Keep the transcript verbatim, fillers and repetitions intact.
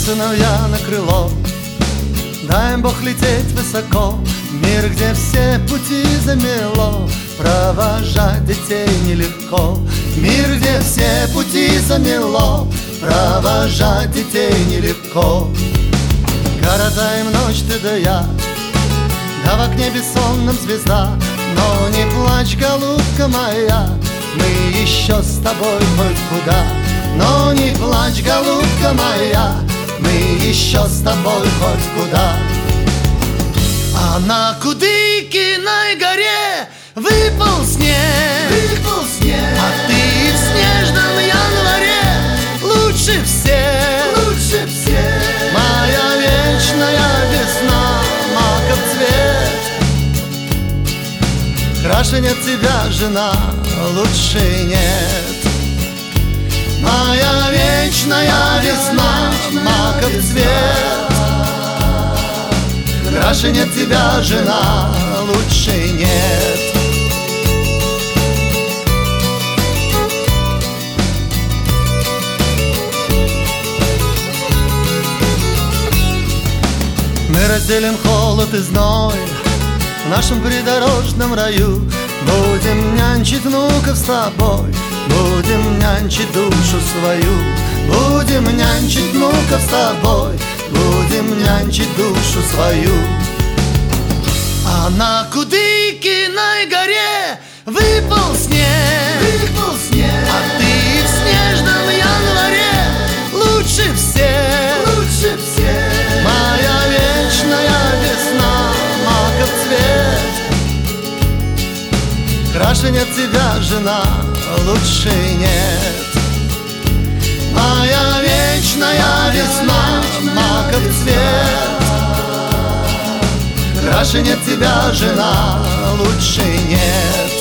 сыновья на крыло. Дай им Бог лететь высоко, мир, где все пути замело. Провожать детей нелегко, мир, где все пути замело. Провожать детей нелегко. Коротаем ночь ты да я, да в окне бессонном звезда. Но не плачь, голубка моя, мы еще с тобой хоть куда. Но не плачь, голубка моя, мы еще с тобой хоть куда. А на Кудыкиной горе выпал снег, выпал снег. А ты в снежном январе лучше всех, лучше всех. Моя вечная весна, маков цвет. Краше нет тебя, жена, лучше нет. Моя вечная весна, маков цвет. Краше нет тебя, жена, лучше нет. Мы разделим холод и зной в нашем придорожном раю. Будем нянчить внуков с тобой, будем нянчить душу свою. Будем нянчить внуков с тобой, будем нянчить душу свою. А на Кудыкиной горе выпал снег, выпал снег. А ты в снежном январе лучше всех, лучше всех. Моя вечная весна, маков цвет. Краше нет тебя, жена, лучше нет. Моя вечная весна, маков цвет. Краше нет тебя, жена, лучше нет.